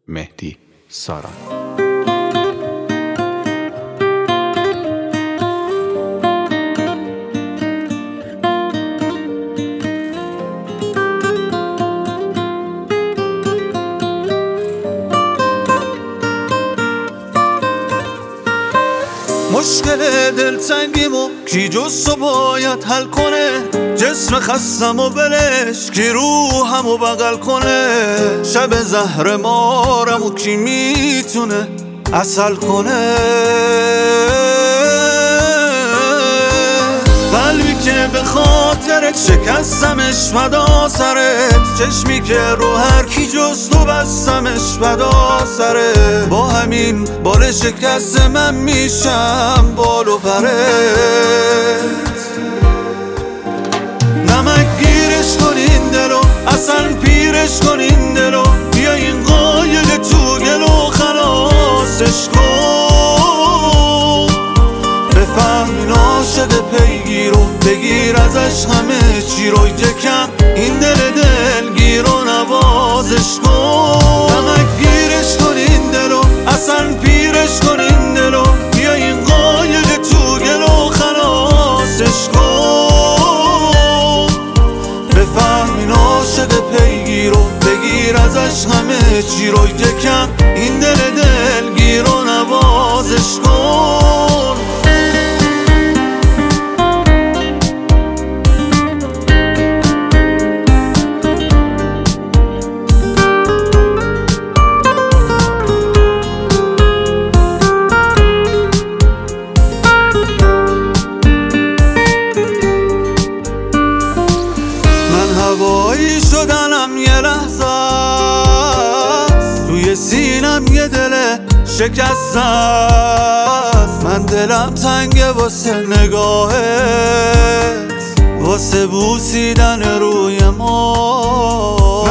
مهدی ساران. مشکل دلتنگیمو کی جز تو باید حل کنه، جسم خستم و ولش کی روحمو بغل کنه، شب زهر مارمو کی میتونه عسل کنه، قلبی که به خاطرت شکستمش فدا سرت، چشمی که رو هر کی جز تو بستمش فدا سرت، با همین بال شکست من میشم بال و پرت، نمک گیرش کن این دلو اصلا پیرش کن این دلو، بیا این قایق تو گلو خلاصش کن، بفهم این عاشق پیگیرو بگیر ازش همه چی رو، یکم این دلگیر رو نوازش کن، نمک گیرش کن این دلو اصلا پیرش کن این دلو، بیا این قایق تو گلو خلاصش کن، بفهم این عاشق پیگیرو بگیر ازش همه چی رو، یکم این دلگیر رو نوازش کن. هوایی شدنم یه لحظه است، توی سینم یه دل شکسته است، من دلم تنگه واسه نگاهت، واسه بوسیدن روی ما،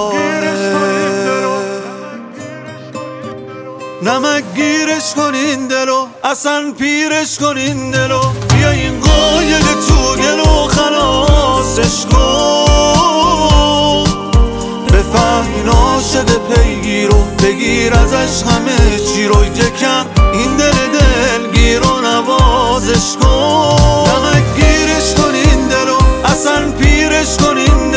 نمک گیرش کن این دلو اصلا پیرش کن این دلو، بیا این قایق تو گلو خلاصش کن، بفهم این عاشق پیگیرو بگیر ازش همه چی رو، یکم این دلگیر رو نوازش کن، نمک گیرش کن این دلو اصلا پیرش کن این